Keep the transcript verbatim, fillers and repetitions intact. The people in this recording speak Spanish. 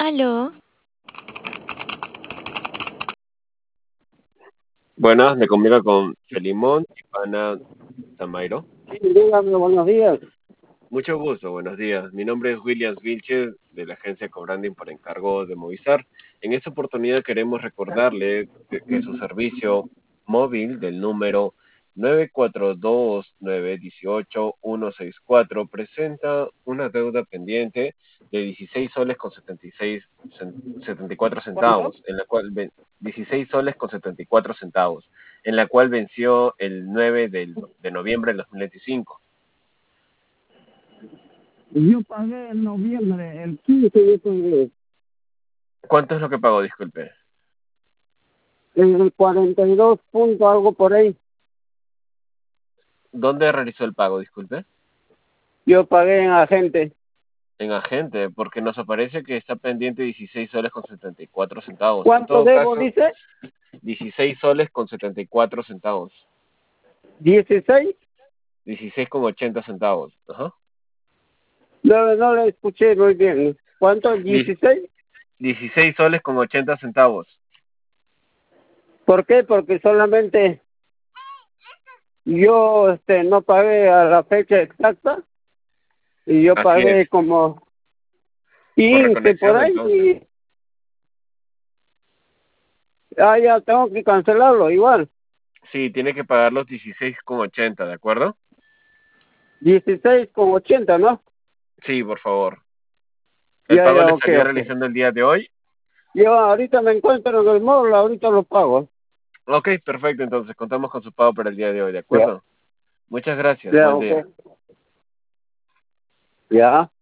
Aló, Buenas, me comunica con Felimón y Pana Tamairo. Sí, dígame, buenos días. Mucho gusto, buenos días. Mi nombre es Williams Vilches de la agencia Cobranding por encargo de Movistar. En esta oportunidad queremos recordarle que, que su servicio móvil del número nueve cuatro dos nueve uno ocho uno seis cuatro presenta una deuda pendiente de dieciséis soles con setenta y seis cen- setenta y cuatro ¿Cuánto? centavos, en la cual ven- dieciséis soles con setenta y cuatro centavos, en la cual venció el nueve del- de noviembre del dos mil veinticinco. Yo pagué en noviembre, el quince yo pagué, ¿Cuánto es lo que pagó? Disculpe. el cuarenta y dos punto algo por ahí. ¿Dónde realizó el pago? Disculpe. Yo pagué en agente. En agente, porque nos aparece que está pendiente dieciséis soles con setenta y cuatro centavos. En ¿Cuánto todo debo, caso, dice? dieciséis soles con setenta y cuatro centavos. ¿dieciséis? Dieciséis con ochenta centavos. Ajá. No, no le escuché muy bien. ¿Cuánto? Die- ¿dieciséis? dieciséis soles con ochenta centavos. ¿Por qué? Porque solamente yo este, no pagué a la fecha exacta y yo Así es. pagué como Por quince por reconexión, ahí entonces. y ah, ya tengo que cancelarlo igual. Sí, tiene que pagar los dieciséis con ochenta, ¿de acuerdo? dieciséis con ochenta, ¿no? Sí, por favor. ¿El Ya, pago ya, le ok, estaría ok. realizando el día de hoy? Yo ahorita me encuentro en el mall, ahorita lo pago. Ok, perfecto. Entonces, contamos con su pago para el día de hoy, ¿de Ya, acuerdo? Muchas gracias. ya, Buen ok. día. Ya.